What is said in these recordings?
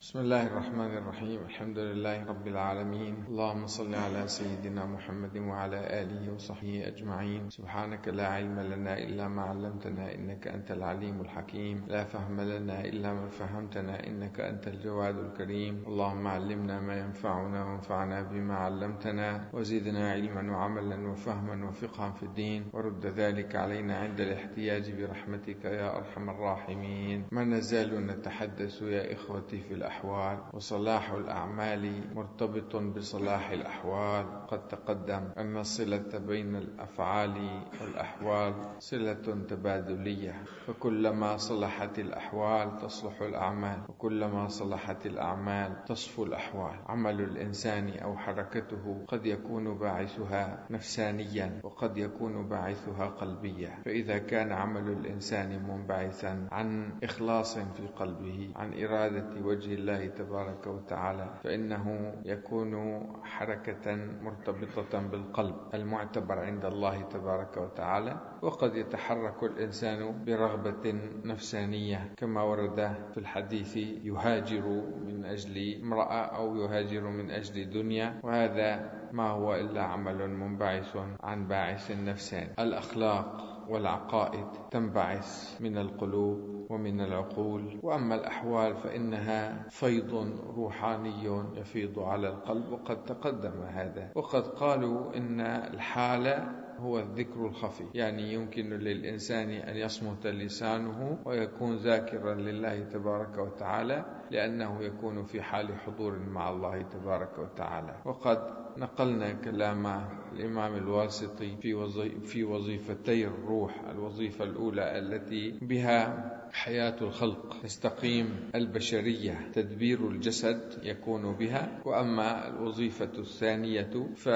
بسم الله الرحمن الرحيم. الحمد لله رب العالمين. اللهم صل على سيدنا محمد وعلى آله وصحبه أجمعين. سبحانك لا علم لنا إلا ما علمتنا إنك أنت العليم الحكيم. لا فهم لنا إلا ما فهمتنا إنك أنت الجواد الكريم. اللهم علمنا ما ينفعنا وانفعنا بما علمتنا وزدنا علما وعملا وفهما وفقها في الدين، ورد ذلك علينا عند الاحتياج برحمتك يا أرحم الراحمين. ما نزال نتحدث يا إخوتي في الأحوال، وصلاح الأعمال مرتبط بصلاح الأحوال. قد تقدم أن الصلة بين الأفعال والأحوال صلة تبادلية، فكلما صلحت الأحوال تصلح الأعمال، وكلما صلحت الأعمال تصفو الأحوال. عمل الإنسان أو حركته قد يكون باعثها نفسانيا وقد يكون باعثها قلبيا، فإذا كان عمل الإنسان منبعثا عن إخلاص في قلبه، عن إرادة وجه الله تبارك وتعالى، فإنه يكون حركة مرتبطة بالقلب المعتبر عند الله تبارك وتعالى. وقد يتحرك الإنسان برغبة نفسانية كما ورد في الحديث: يهاجر من أجل امرأة أو يهاجر من أجل دنيا، وهذا ما هو إلا عمل منبعث عن باعث نفساني. الأخلاق والعقائد تنبعث من القلوب ومن العقول، وأما الأحوال فإنها فيض روحاني يفيض على القلب، وقد تقدم هذا. وقد قالوا إن الحالة هو الذكر الخفي، يعني يمكن للإنسان أن يصمت لسانه ويكون ذاكرا لله تبارك وتعالى، لأنه يكون في حال حضور مع الله تبارك وتعالى. وقد نقلنا كلام الإمام الواسطي في وظيفتي الروح: الوظيفة الأولى التي بها حياة الخلق تستقيم البشرية، تدبير الجسد يكون بها، وأما الوظيفة الثانية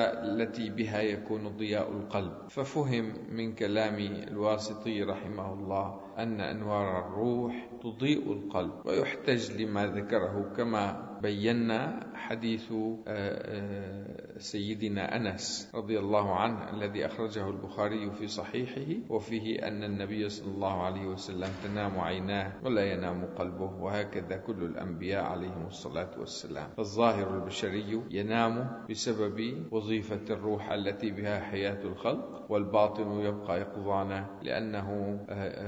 فالتي بها يكون ضياء القلب. ففهم من كلام الواسطي رحمه الله أن أنوار الروح تضيء القلب، ويحتج لما ذكره كما بينا حديث سيدنا أنس رضي الله عنه الذي أخرجه البخاري في صحيحه، وفيه أن النبي صلى الله عليه وسلم تنام عيناه ولا ينام قلبه، وهكذا كل الأنبياء عليهم الصلاة والسلام. الظاهر البشري ينام بسبب وظيفة الروح التي بها حياة الخلق، والباطن يبقى يقظانا، لأنه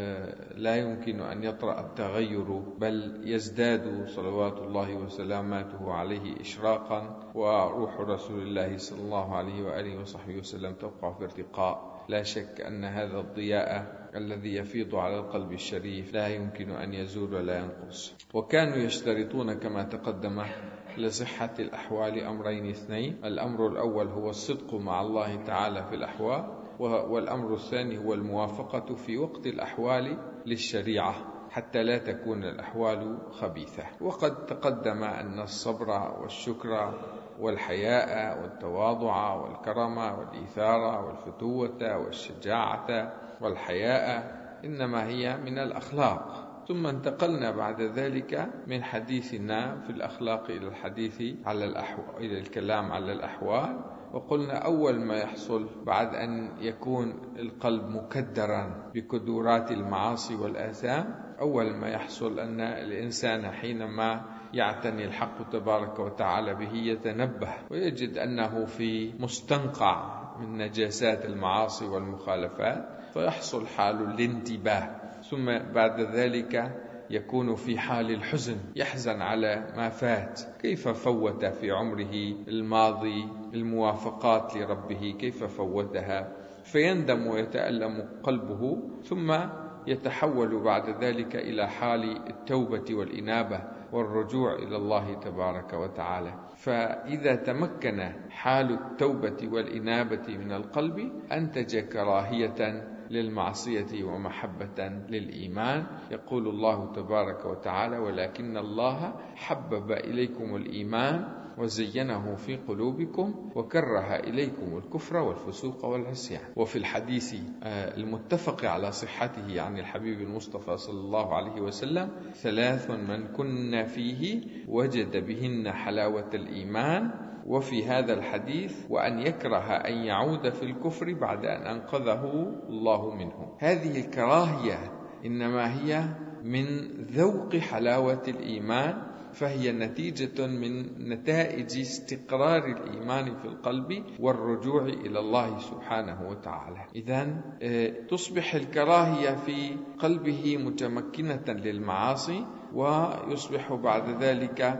لا يمكن أن يطرأ التغير، بل يزداد صلوات الله وسلاماته عليه إشراقا، وروح رسول الله صلى الله عليه وآله وصحبه وسلم تبقى في ارتقاء. لا شك أن هذا الضياء الذي يفيض على القلب الشريف لا يمكن أن يزول ولا ينقص. وكانوا يشترطون كما تقدم لصحة الأحوال أمرين اثنين: الأمر الأول هو الصدق مع الله تعالى في الأحوال، والأمر الثاني هو الموافقة في وقت الأحوال للشريعة حتى لا تكون الأحوال خبيثة. وقد تقدم أن الصبر والشكر والحياء والتواضع والكرم والإيثار والفتوة والشجاعة والحياء إنما هي من الأخلاق. ثم انتقلنا بعد ذلك من حديثنا في الأخلاق إلى الحديث على الأحوال، إلى الكلام على الأحوال. وقلنا أول ما يحصل بعد أن يكون القلب مكدرا بكدورات المعاصي والآثام، أول ما يحصل أن الإنسان حينما يعتني الحق تبارك وتعالى به يتنبه ويجد أنه في مستنقع من نجاسات المعاصي والمخالفات، فيحصل حال الانتباه. ثم بعد ذلك يكون في حال الحزن، يحزن على ما فات، كيف فوت في عمره الماضي الموافقات لربه، كيف فوتها، فيندم ويتألم قلبه. ثم يتحول بعد ذلك إلى حال التوبة والإنابة والرجوع إلى الله تبارك وتعالى. فإذا تمكن حال التوبة والإنابة من القلب أنتج كراهية للمعصية ومحبة للإيمان. يقول الله تبارك وتعالى: ولكن الله حبب إليكم الإيمان وزينه في قلوبكم وكره إليكم الكفر والفسوق والعصيان. وفي الحديث المتفق على صحته عن الحبيب المصطفى صلى الله عليه وسلم: 3 من كن فيه وجد بهن حلاوة الإيمان. وفي هذا الحديث: وأن يكره أن يعود في الكفر بعد أن أنقذه الله منه. هذه الكراهية إنما هي من ذوق حلاوة الإيمان فهي نتيجة من نتائج استقرار الإيمان في القلب والرجوع إلى الله سبحانه وتعالى. إذن تصبح الكراهية في قلبه متمكنة للمعاصي، ويصبح بعد ذلك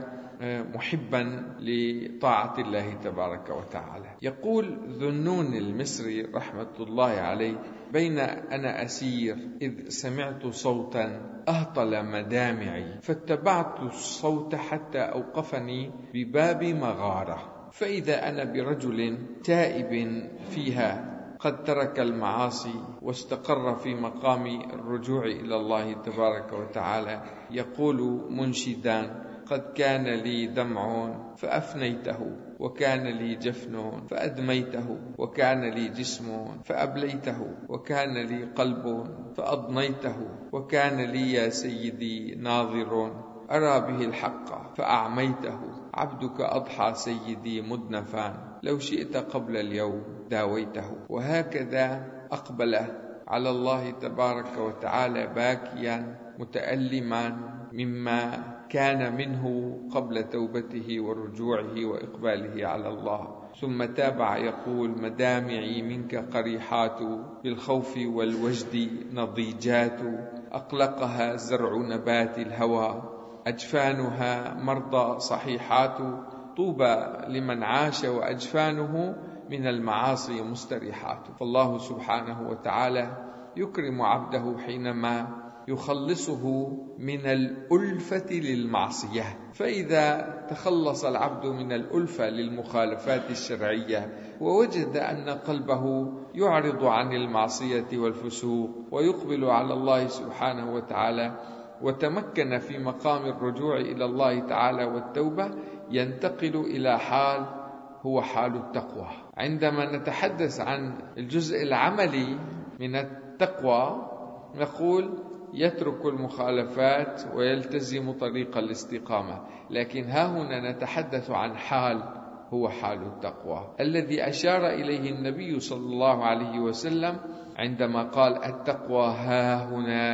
محبا لطاعة الله تبارك وتعالى. يقول ذنون المصري رحمة الله عليه: بين أنا أسير إذ سمعت صوتا أهطل مدامعي، فاتبعت الصوت حتى أوقفني بباب مغارة، فإذا أنا برجل تائب فيها قد ترك المعاصي واستقر في مقام الرجوع إلى الله تبارك وتعالى، يقول منشدا: قد كان لي دمع فأفنيته، وكان لي جفن فأدميته، وكان لي جسم فأبليته، وكان لي قلب فأضنيته، وكان لي يا سيدي ناظر أرى به الحق فأعميته، عبدك أضحى سيدي مدنفا، لو شئت قبل اليوم داويته. وهكذا أقبل على الله تبارك وتعالى باكيا متألما مما كان منه قبل توبته ورجوعه وإقباله على الله. ثم تابع يقول: مدامعي منك قريحات، بالخوف والوجد نضيجات، أقلقها زرع نبات الهوى، أجفانها مرضى صحيحات، طوبى لمن عاش وأجفانه من المعاصي مستريحات. فالله سبحانه وتعالى يكرم عبده حينما يخلصه من الألفة للمعصية، فإذا تخلص العبد من الألفة للمخالفات الشرعية ووجد أن قلبه يعرض عن المعصية والفسوق ويقبل على الله سبحانه وتعالى، وتمكن في مقام الرجوع إلى الله تعالى والتوبة، ينتقل إلى حال هو حال التقوى. عندما نتحدث عن الجزء العملي من التقوى نقول: يترك المخالفات ويلتزم طريق الاستقامة، لكن ها هنا نتحدث عن حال هو حال التقوى الذي أشار إليه النبي صلى الله عليه وسلم عندما قال: التقوى ها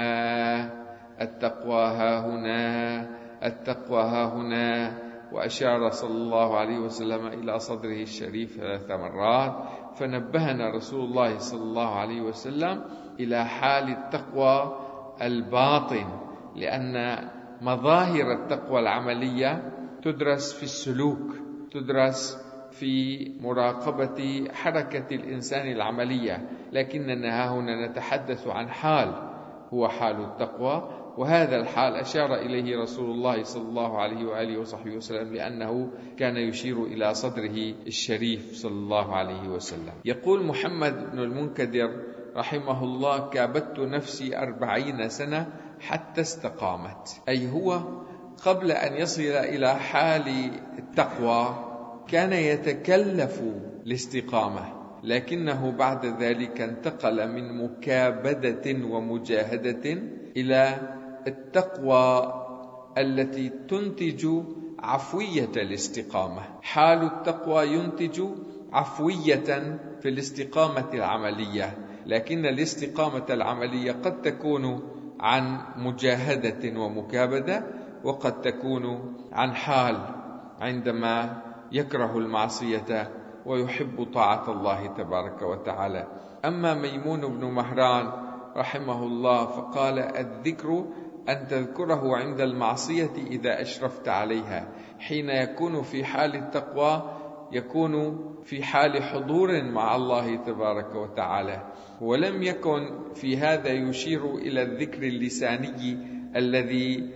هنا، التقوى ها هنا، التقوى ها هنا، وأشار صلى الله عليه وسلم إلى صدره الشريف 3 مرات. فنبهنا رسول الله صلى الله عليه وسلم إلى حال التقوى الباطن، لأن مظاهر التقوى العملية تدرس في السلوك، تدرس في مراقبة حركة الإنسان العملية، لكننا هنا نتحدث عن حال هو حال التقوى. وهذا الحال أشار إليه رسول الله صلى الله عليه وآله وصحبه وسلم، لأنه كان يشير إلى صدره الشريف صلى الله عليه وسلم. يقول محمد بن المنكدر رحمه الله: كابدت نفسي 40 سنة حتى استقامت. أي هو قبل أن يصل إلى حال التقوى كان يتكلف الاستقامة، لكنه بعد ذلك انتقل من مكابدة ومجاهدة إلى التقوى التي تنتج عفوية الاستقامة. حال التقوى ينتج عفوية في الاستقامة العملية، لكن الاستقامة العملية قد تكون عن مجاهدة ومكابدة، وقد تكون عن حال عندما يكره المعصية ويحب طاعة الله تبارك وتعالى. أما ميمون بن مهران رحمه الله فقال: الذكر أن تذكره عند المعصية إذا أشرفت عليها. حين يكون في حال التقوى يكون في حال حضور مع الله تبارك وتعالى، ولم يكن في هذا يشير إلى الذكر اللساني الذي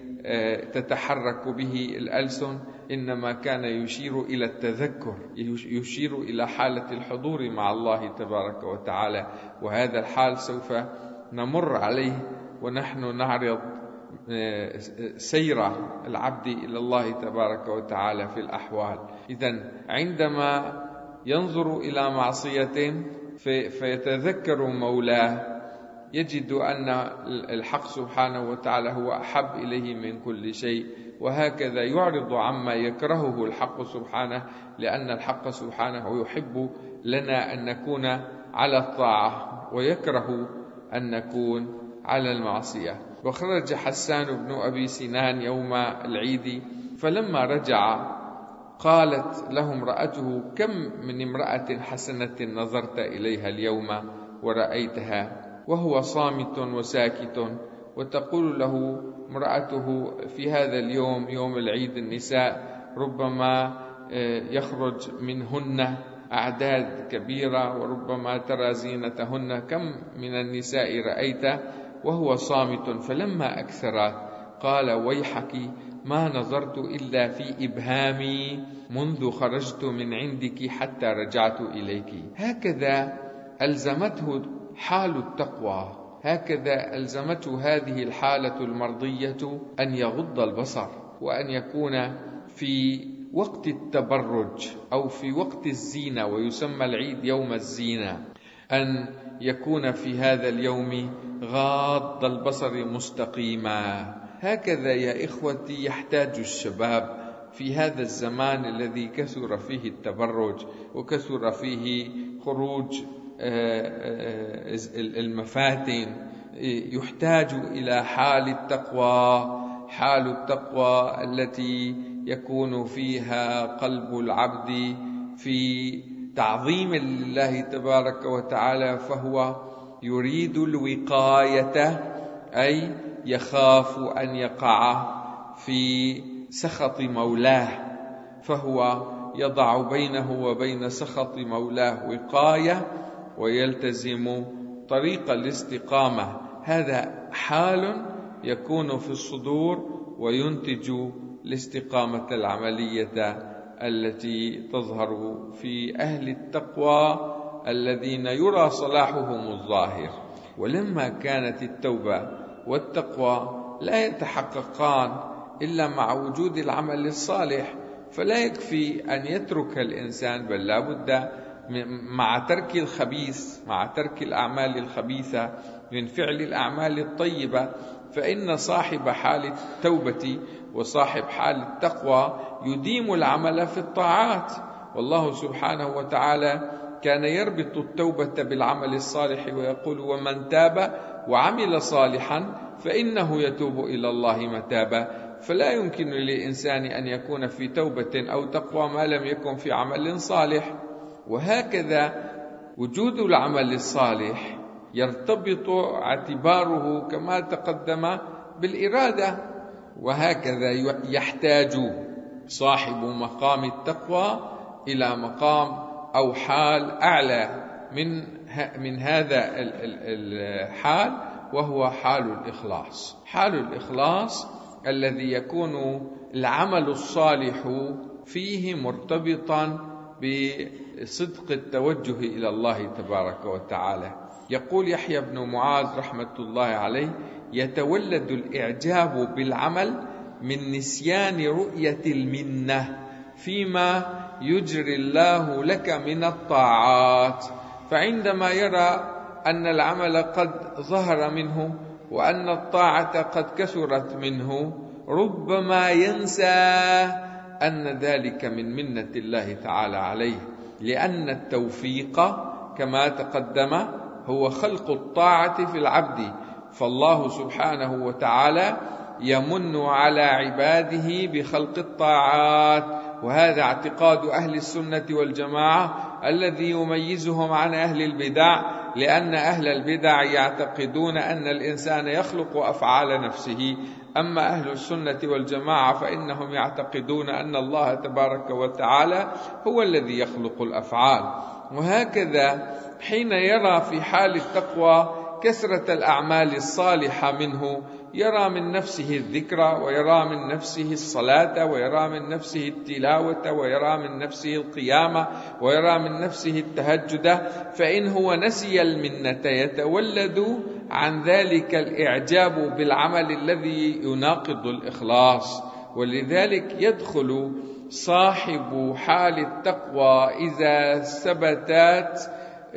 تتحرك به الألسن، إنما كان يشير إلى التذكر، يشير إلى حالة الحضور مع الله تبارك وتعالى. وهذا الحال سوف نمر عليه ونحن نعرض سير العبد إلى الله تبارك وتعالى في الأحوال. إذن عندما ينظر إلى معصية فيتذكر مولاه يجد أن الحق سبحانه وتعالى هو أحب إليه من كل شيء، وهكذا يعرض عما يكرهه الحق سبحانه، لأن الحق سبحانه يحب لنا أن نكون على الطاعة ويكره أن نكون على المعصية. وخرج حسان بن أبي سنان يوم العيد فلما رجع قالت له امرأته: كم من امرأة حسنة نظرت إليها اليوم ورأيتها وهو صامت وساكت. وتقول له امرأته: في هذا اليوم، يوم العيد، النساء ربما يخرج منهن أعداد كبيرة، وربما ترى زينتهن، كم من النساء رأيت وهو صامت؟ فلما أكثرت قال: ويحك، ما نظرت إلا في إبهامي منذ خرجت من عندك حتى رجعت إليك. هكذا ألزمته حال التقوى، هكذا ألزمته هذه الحالة المرضية أن يغض البصر، وأن يكون في وقت التبرج أو في وقت الزينة، ويسمى العيد يوم الزينة، أن يكون في هذا اليوم غاض البصر مستقيما. هكذا يا إخوتي يحتاج الشباب في هذا الزمان الذي كثر فيه التبرج وكثر فيه خروج المفاتن. يحتاج إلى حال التقوى، حال التقوى التي يكون فيها قلب العبد في تعظيم لله تبارك وتعالى، فهو يريد الوقاية، أي يخاف أن يقع في سخط مولاه، فهو يضع بينه وبين سخط مولاه وقاية ويلتزم طريق الاستقامة. هذا حال يكون في الصدور وينتج الاستقامة العملية التي تظهر في أهل التقوى الذين يرى صلاحهم الظاهر. ولما كانت التوبة والتقوى لا يتحققان إلا مع وجود العمل الصالح، فلا يكفي أن يترك الإنسان، بل لا بد مع ترك الخبيث، مع ترك الأعمال الخبيثة، من فعل الأعمال الطيبة. فإن صاحب حال التوبة وصاحب حال التقوى يديم العمل في الطاعات، والله سبحانه وتعالى كان يربط التوبة بالعمل الصالح ويقول: ومن تاب وعمل صالحا فإنه يتوب إلى الله متابا. فلا يمكن للإنسان أن يكون في توبة أو تقوى ما لم يكن في عمل صالح. وهكذا وجود العمل الصالح يرتبط اعتباره كما تقدم بالإرادة. وهكذا يحتاج صاحب مقام التقوى إلى مقام أو حال أعلى من هذا الحال، وهو حال الإخلاص. حال الإخلاص الذي يكون العمل الصالح فيه مرتبطا بصدق التوجه إلى الله تبارك وتعالى. يقول يحيى بن معاذ رحمة الله عليه: يتولد الإعجاب بالعمل من نسيان رؤية المنة فيما يجري الله لك من الطاعات. فعندما يرى أن العمل قد ظهر منه وأن الطاعة قد كثرت منه، ربما ينسى أن ذلك من منة الله تعالى عليه، لأن التوفيق كما تقدم هو خلق الطاعة في العبد. فالله سبحانه وتعالى يمن على عباده بخلق الطاعات، وهذا اعتقاد أهل السنة والجماعة الذي يميزهم عن أهل البدع، لأن أهل البدع يعتقدون أن الإنسان يخلق أفعال نفسه، أما أهل السنة والجماعة فإنهم يعتقدون أن الله تبارك وتعالى هو الذي يخلق الأفعال. وهكذا حين يرى في حال التقوى كثرة الأعمال الصالحة منه، يرى من نفسه الذكر، ويرى من نفسه الصلاة، ويرى من نفسه التلاوة، ويرى من نفسه القيامة، ويرى من نفسه التهجد، فإن هو نسي المنة يتولد عن ذلك الإعجاب بالعمل الذي يناقض الإخلاص. ولذلك يدخل صاحب حال التقوى إذا ثبتت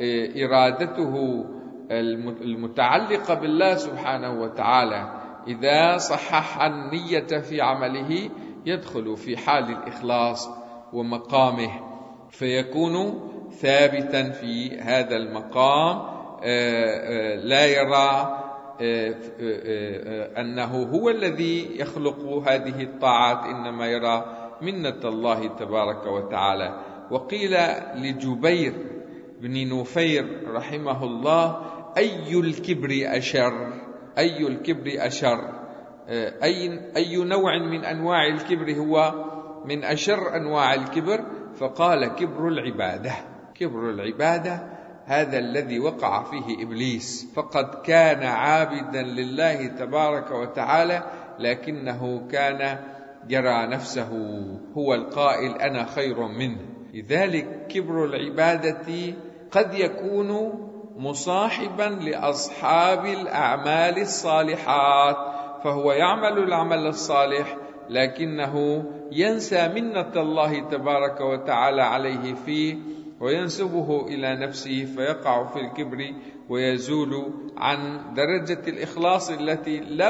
إرادته المتعلقة بالله سبحانه وتعالى، إذا صحح النية في عمله، يدخل في حال الإخلاص ومقامه، فيكون ثابتا في هذا المقام، لا يرى أنه هو الذي يخلق هذه الطاعات، إنما يرى منة الله تبارك وتعالى. وقيل لجبير بن نفير رحمه الله: أي الكبر أشر؟ أي الكبر أشر؟ أي نوع من أنواع الكبر هو من أشر أنواع الكبر؟ فقال: كبر العبادة. كبر العبادة هذا الذي وقع فيه إبليس، فقد كان عابدا لله تبارك وتعالى، لكنه كان يرى نفسه هو القائل: أنا خير منه. لذلك كبر العبادة قد يكون مصاحبا لأصحاب الأعمال الصالحات، فهو يعمل العمل الصالح لكنه ينسى منة الله تبارك وتعالى عليه فيه وينسبه إلى نفسه، فيقع في الكبر ويزول عن درجة الإخلاص التي لا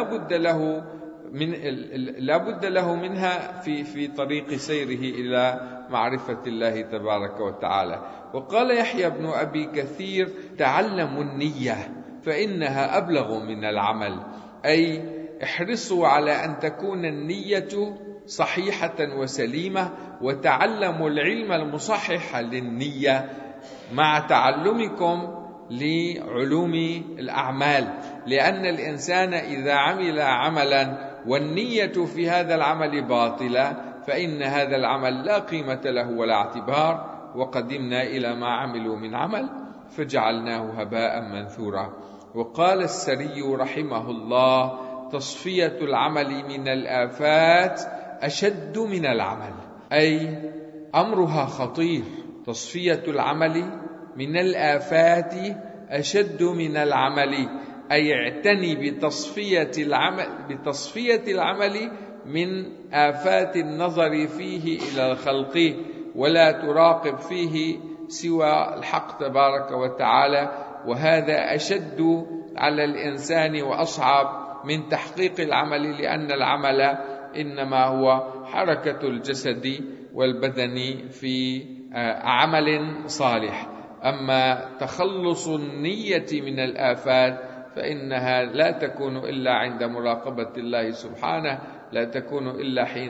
بد له منها في طريق سيره إلى معرفة الله تبارك وتعالى. وقال يحيى بن أبي كثير: تعلموا النية فإنها أبلغ من العمل، أي احرصوا على أن تكون النية صحيحة وسليمة، وتعلموا العلم المصحح للنية مع تعلمكم لعلوم الأعمال، لأن الإنسان إذا عمل عملا والنية في هذا العمل باطلة فإن هذا العمل لا قيمة له ولا اعتبار. وقدمنا إلى ما عملوا من عمل فجعلناه هباء منثورا. وقال السري رحمه الله: تصفية العمل من الآفات أشد من العمل، أي أمرها خطير. تصفية العمل من الآفات أشد من العمل، أي اعتني بتصفية العمل من آفات النظر فيه إلى الخلق، ولا تراقب فيه سوى الحق تبارك وتعالى. وهذا أشد على الإنسان وأصعب من تحقيق العمل، لأن العمل إنما هو حركة الجسد والبدن في عمل صالح. أما تخلص النية من الآفات فإنها لا تكون إلا عند مراقبة الله سبحانه، لا تكون إلا حين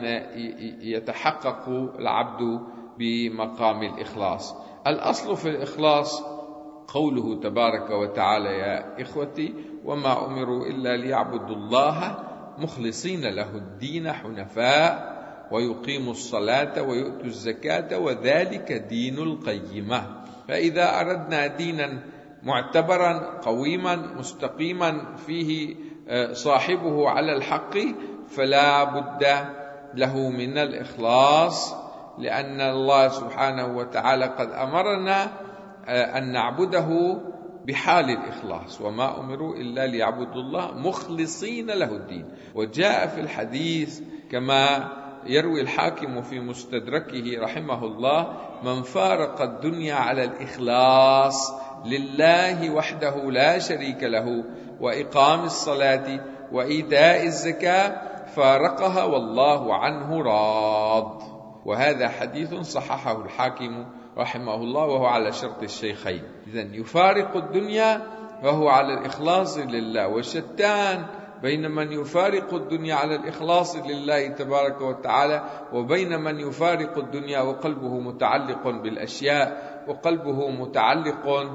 يتحقق العبد بمقام الإخلاص. الأصل في الإخلاص قوله تبارك وتعالى: يا إخوتي وما أمروا إلا ليعبدوا الله مخلصين له الدين حنفاء ويقيموا الصلاة ويؤتوا الزكاة وذلك دين القيمة. فإذا أردنا دينا معتبرا قويما مستقيما فيه صاحبه على الحق فلا بد له من الإخلاص، لأن الله سبحانه وتعالى قد أمرنا أن نعبده بحال الإخلاص: وما أمروا إلا ليعبدوا الله مخلصين له الدين. وجاء في الحديث كما يروي الحاكم في مستدركه رحمه الله: من فارق الدنيا على الإخلاص لله وحده لا شريك له وإقام الصلاة وإيتاء الزكاة فارقها والله عنه راض. وهذا حديث صححه الحاكم رحمه الله وهو على شرط الشيخين. إذن يفارق الدنيا وهو على الإخلاص لله، وشتان بين من يفارق الدنيا على الإخلاص لله تبارك وتعالى وبين من يفارق الدنيا وقلبه متعلق بالأشياء وقلبه متعلق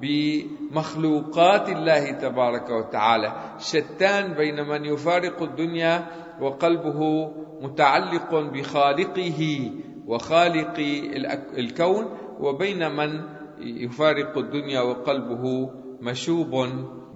بمخلوقات الله تبارك وتعالى. شتان بين من يفارق الدنيا وقلبه متعلق بخالقه وخالق الكون، وبين من يفارق الدنيا وقلبه مشوب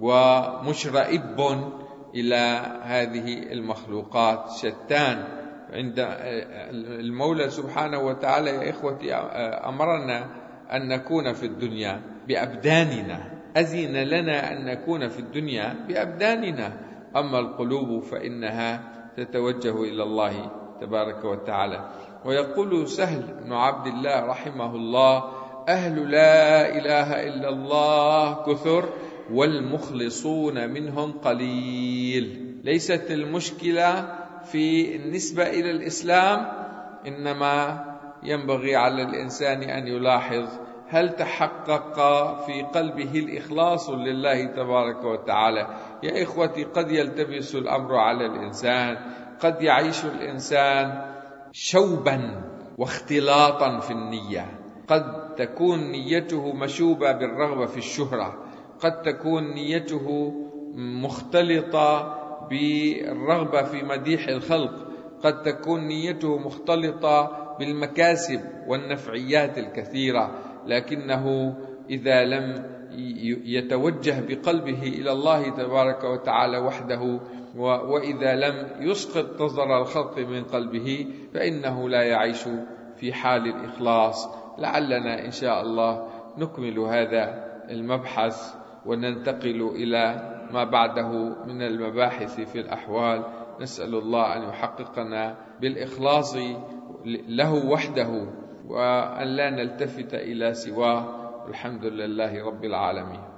ومشرئب إلى هذه المخلوقات. شتان. عند المولى سبحانه وتعالى يا إخوتي أمرنا أن نكون في الدنيا بأبداننا، أذن لنا أن نكون في الدنيا بأبداننا، أما القلوب فإنها تتوجه إلى الله تبارك وتعالى. ويقول سهل بن عبد الله رحمه الله: أهل لا إله إلا الله كثر والمخلصون منهم قليل. ليست المشكلة في النسبة إلى الإسلام، إنما ينبغي على الإنسان أن يلاحظ هل تحقق في قلبه الإخلاص لله تبارك وتعالى. يا إخوتي قد يلتبس الأمر على الإنسان، قد يعيش الإنسان شوبا واختلاطا في النية، قد تكون نيته مشوبة بالرغبة في الشهرة، قد تكون نيته مختلطة بالرغبة في مديح الخلق، قد تكون نيته مختلطة بالمكاسب والنفعيات الكثيرة، لكنه إذا لم يتوجه بقلبه إلى الله تبارك وتعالى وحده، وإذا لم يسقط نظر الخلق من قلبه، فإنه لا يعيش في حال الإخلاص. لعلنا إن شاء الله نكمل هذا المبحث وننتقل إلى ما بعده من المباحث في الأحوال. نسأل الله أن يحققنا بالإخلاص له وحده، وأن لا نلتفت إلى سواه. الحمد لله رب العالمين.